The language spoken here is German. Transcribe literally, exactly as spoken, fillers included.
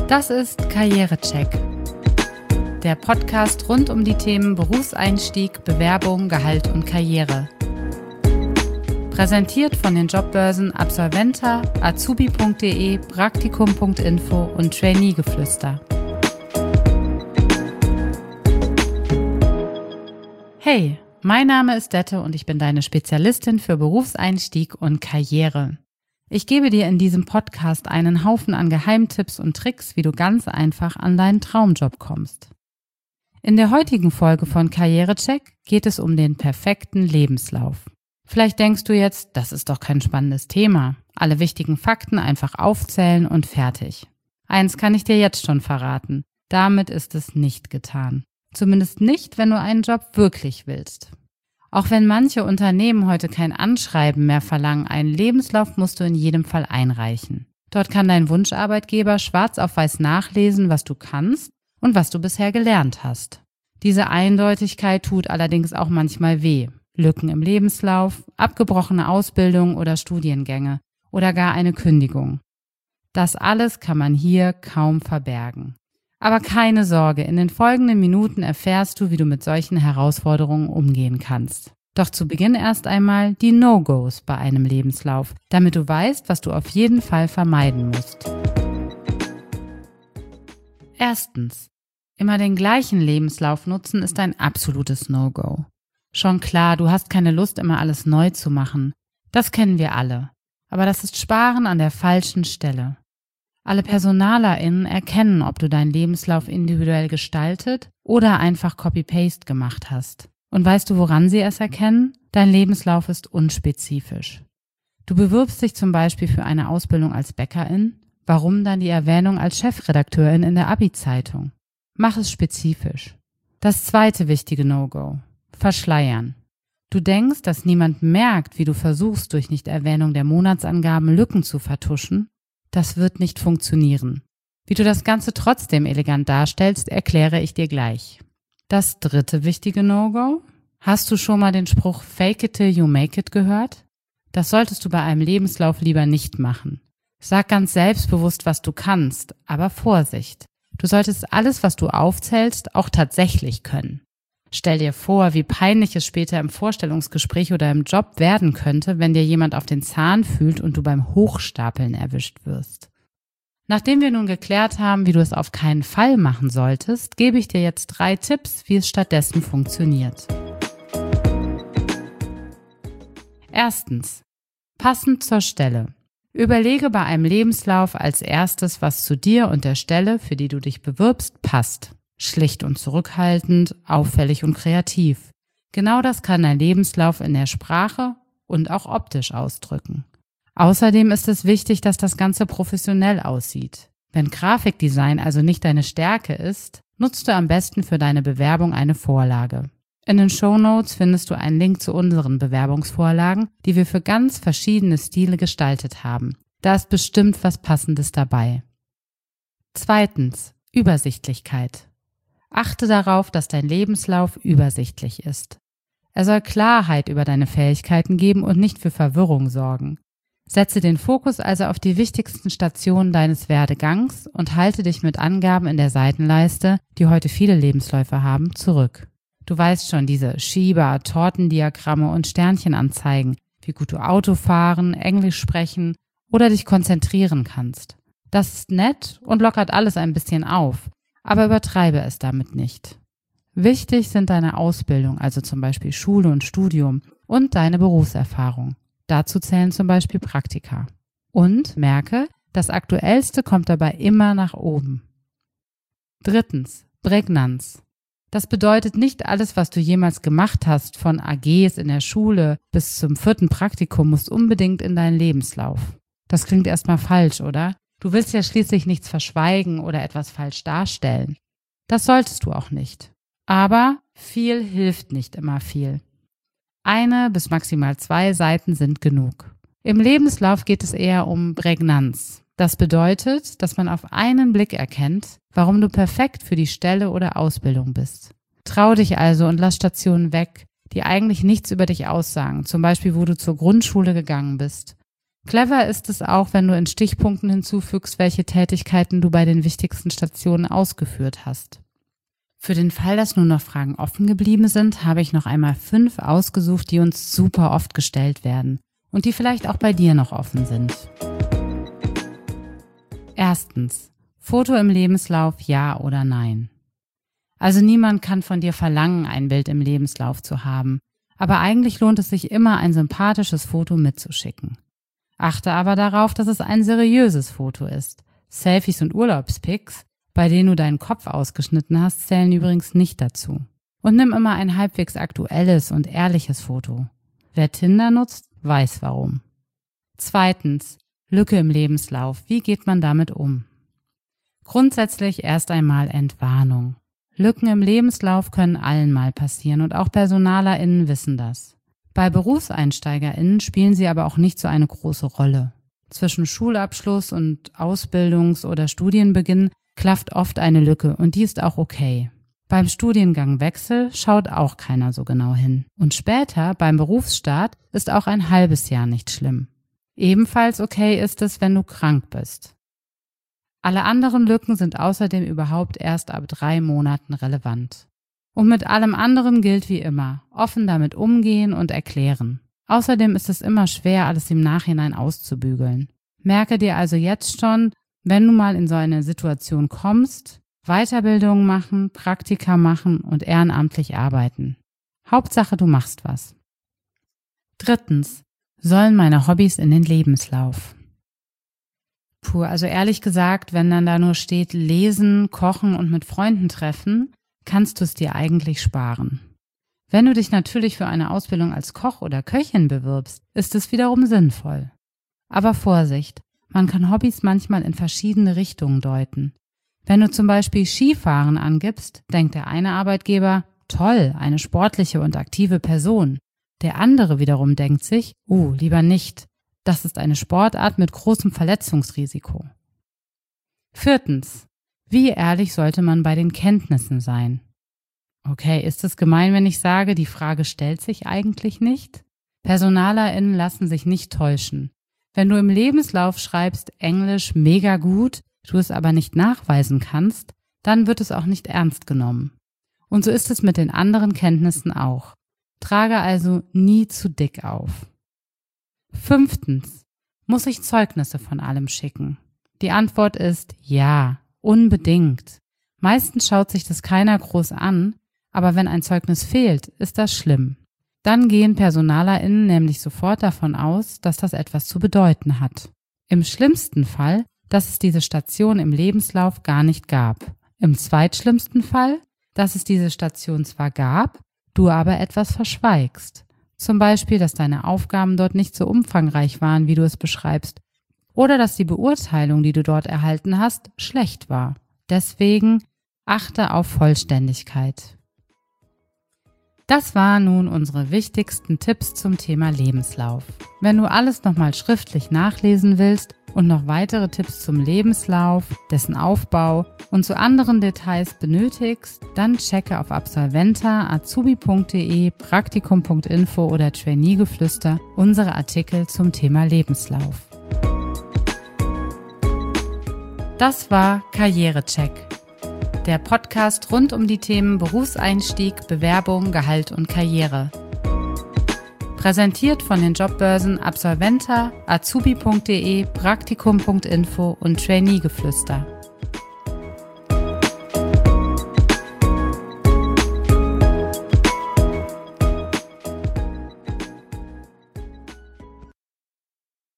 Das ist Karrierecheck, der Podcast rund um die Themen Berufseinstieg, Bewerbung, Gehalt und Karriere. Präsentiert von den Jobbörsen Absolventa, azubi punkt de, praktikum punkt info und Trainee-Geflüster. Hey, mein Name ist Dette und ich bin deine Spezialistin für Berufseinstieg und Karriere. Ich gebe dir in diesem Podcast einen Haufen an Geheimtipps und Tricks, wie du ganz einfach an deinen Traumjob kommst. In der heutigen Folge von Karrierecheck geht es um den perfekten Lebenslauf. Vielleicht denkst du jetzt, das ist doch kein spannendes Thema. Alle wichtigen Fakten einfach aufzählen und fertig. Eins kann ich dir jetzt schon verraten. Damit ist es nicht getan. Zumindest nicht, wenn du einen Job wirklich willst. Auch wenn manche Unternehmen heute kein Anschreiben mehr verlangen, einen Lebenslauf musst du in jedem Fall einreichen. Dort kann dein Wunscharbeitgeber schwarz auf weiß nachlesen, was du kannst und was du bisher gelernt hast. Diese Eindeutigkeit tut allerdings auch manchmal weh. Lücken im Lebenslauf, abgebrochene Ausbildung oder Studiengänge oder gar eine Kündigung. Das alles kann man hier kaum verbergen. Aber keine Sorge, in den folgenden Minuten erfährst du, wie du mit solchen Herausforderungen umgehen kannst. Doch zu Beginn erst einmal die No-Gos bei einem Lebenslauf, damit du weißt, was du auf jeden Fall vermeiden musst. Erstens. Immer den gleichen Lebenslauf nutzen ist ein absolutes No-Go. Schon klar, du hast keine Lust, immer alles neu zu machen. Das kennen wir alle. Aber das ist Sparen an der falschen Stelle. Alle PersonalerInnen erkennen, ob du deinen Lebenslauf individuell gestaltet oder einfach Copy-Paste gemacht hast. Und weißt du, woran sie es erkennen? Dein Lebenslauf ist unspezifisch. Du bewirbst dich zum Beispiel für eine Ausbildung als Bäckerin. Warum dann die Erwähnung als Chefredakteurin in der Abi-Zeitung? Mach es spezifisch. Das zweite wichtige No-Go. Verschleiern. Du denkst, dass niemand merkt, wie du versuchst, durch Nichterwähnung der Monatsangaben Lücken zu vertuschen? Das wird nicht funktionieren. Wie du das Ganze trotzdem elegant darstellst, erkläre ich dir gleich. Das dritte wichtige No-Go? Hast du schon mal den Spruch Fake it till you make it gehört? Das solltest du bei einem Lebenslauf lieber nicht machen. Sag ganz selbstbewusst, was du kannst, aber Vorsicht. Du solltest alles, was du aufzählst, auch tatsächlich können. Stell dir vor, wie peinlich es später im Vorstellungsgespräch oder im Job werden könnte, wenn dir jemand auf den Zahn fühlt und du beim Hochstapeln erwischt wirst. Nachdem wir nun geklärt haben, wie du es auf keinen Fall machen solltest, gebe ich dir jetzt drei Tipps, wie es stattdessen funktioniert. Erstens. Passend zur Stelle. Überlege bei einem Lebenslauf als erstes, was zu dir und der Stelle, für die du dich bewirbst, passt. Schlicht und zurückhaltend, auffällig und kreativ. Genau das kann dein Lebenslauf in der Sprache und auch optisch ausdrücken. Außerdem ist es wichtig, dass das Ganze professionell aussieht. Wenn Grafikdesign also nicht deine Stärke ist, nutzt du am besten für deine Bewerbung eine Vorlage. In den Shownotes findest du einen Link zu unseren Bewerbungsvorlagen, die wir für ganz verschiedene Stile gestaltet haben. Da ist bestimmt was Passendes dabei. Zweitens. Übersichtlichkeit. Achte darauf, dass dein Lebenslauf übersichtlich ist. Er soll Klarheit über deine Fähigkeiten geben und nicht für Verwirrung sorgen. Setze den Fokus also auf die wichtigsten Stationen deines Werdegangs und halte dich mit Angaben in der Seitenleiste, die heute viele Lebensläufe haben, zurück. Du weißt schon, diese Schieber, Tortendiagramme und Sternchenanzeigen, wie gut du Auto fahren, Englisch sprechen oder dich konzentrieren kannst. Das ist nett und lockert alles ein bisschen auf. Aber übertreibe es damit nicht. Wichtig sind deine Ausbildung, also zum Beispiel Schule und Studium, und deine Berufserfahrung. Dazu zählen zum Beispiel Praktika. Und merke, das Aktuellste kommt dabei immer nach oben. Drittens, Prägnanz. Das bedeutet nicht alles, was du jemals gemacht hast, von A Gs in der Schule bis zum vierten Praktikum, muss unbedingt in deinen Lebenslauf. Das klingt erstmal falsch, oder? Du willst ja schließlich nichts verschweigen oder etwas falsch darstellen. Das solltest du auch nicht. Aber viel hilft nicht immer viel. Eine bis maximal zwei Seiten sind genug. Im Lebenslauf geht es eher um Prägnanz. Das bedeutet, dass man auf einen Blick erkennt, warum du perfekt für die Stelle oder Ausbildung bist. Trau dich also und lass Stationen weg, die eigentlich nichts über dich aussagen, zum Beispiel wo du zur Grundschule gegangen bist. Clever ist es auch, wenn du in Stichpunkten hinzufügst, welche Tätigkeiten du bei den wichtigsten Stationen ausgeführt hast. Für den Fall, dass nur noch Fragen offen geblieben sind, habe ich noch einmal fünf ausgesucht, die uns super oft gestellt werden und die vielleicht auch bei dir noch offen sind. Erstens. Foto im Lebenslauf, ja oder nein? Also niemand kann von dir verlangen, ein Bild im Lebenslauf zu haben, aber eigentlich lohnt es sich immer, ein sympathisches Foto mitzuschicken. Achte aber darauf, dass es ein seriöses Foto ist. Selfies und Urlaubspics, bei denen du deinen Kopf ausgeschnitten hast, zählen übrigens nicht dazu. Und nimm immer ein halbwegs aktuelles und ehrliches Foto. Wer Tinder nutzt, weiß warum. Zweitens, Lücke im Lebenslauf. Wie geht man damit um? Grundsätzlich erst einmal Entwarnung. Lücken im Lebenslauf können allen mal passieren und auch PersonalerInnen wissen das. Bei BerufseinsteigerInnen spielen sie aber auch nicht so eine große Rolle. Zwischen Schulabschluss und Ausbildungs- oder Studienbeginn klafft oft eine Lücke und die ist auch okay. Beim Studiengangwechsel schaut auch keiner so genau hin. Und später, beim Berufsstart, ist auch ein halbes Jahr nicht schlimm. Ebenfalls okay ist es, wenn du krank bist. Alle anderen Lücken sind außerdem überhaupt erst ab drei Monaten relevant. Und mit allem anderen gilt wie immer, offen damit umgehen und erklären. Außerdem ist es immer schwer, alles im Nachhinein auszubügeln. Merke dir also jetzt schon, wenn du mal in so eine Situation kommst, Weiterbildung machen, Praktika machen und ehrenamtlich arbeiten. Hauptsache, du machst was. Drittens, sollen meine Hobbys in den Lebenslauf? Puh, also ehrlich gesagt, wenn dann da nur steht, lesen, kochen und mit Freunden treffen, kannst du es dir eigentlich sparen. Wenn du dich natürlich für eine Ausbildung als Koch oder Köchin bewirbst, ist es wiederum sinnvoll. Aber Vorsicht, man kann Hobbys manchmal in verschiedene Richtungen deuten. Wenn du zum Beispiel Skifahren angibst, denkt der eine Arbeitgeber, toll, eine sportliche und aktive Person. Der andere wiederum denkt sich, uh, lieber nicht, das ist eine Sportart mit großem Verletzungsrisiko. Viertens. Wie ehrlich sollte man bei den Kenntnissen sein? Okay, ist es gemein, wenn ich sage, die Frage stellt sich eigentlich nicht? PersonalerInnen lassen sich nicht täuschen. Wenn du im Lebenslauf schreibst, Englisch mega gut, du es aber nicht nachweisen kannst, dann wird es auch nicht ernst genommen. Und so ist es mit den anderen Kenntnissen auch. Trage also nie zu dick auf. Fünftens. Muss ich Zeugnisse von allem schicken? Die Antwort ist ja. Unbedingt. Meistens schaut sich das keiner groß an, aber wenn ein Zeugnis fehlt, ist das schlimm. Dann gehen PersonalerInnen nämlich sofort davon aus, dass das etwas zu bedeuten hat. Im schlimmsten Fall, dass es diese Station im Lebenslauf gar nicht gab. Im zweitschlimmsten Fall, dass es diese Station zwar gab, du aber etwas verschweigst. Zum Beispiel, dass deine Aufgaben dort nicht so umfangreich waren, wie du es beschreibst. Oder dass die Beurteilung, die du dort erhalten hast, schlecht war. Deswegen achte auf Vollständigkeit. Das waren nun unsere wichtigsten Tipps zum Thema Lebenslauf. Wenn du alles nochmal schriftlich nachlesen willst und noch weitere Tipps zum Lebenslauf, dessen Aufbau und zu anderen Details benötigst, dann checke auf absolventa, azubi punkt de, praktikum punkt info oder Trainee-Geflüster unsere Artikel zum Thema Lebenslauf. Das war Karrierecheck, der Podcast rund um die Themen Berufseinstieg, Bewerbung, Gehalt und Karriere. Präsentiert von den Jobbörsen Absolventa, azubi punkt de, praktikum punkt info und Trainee-Geflüster.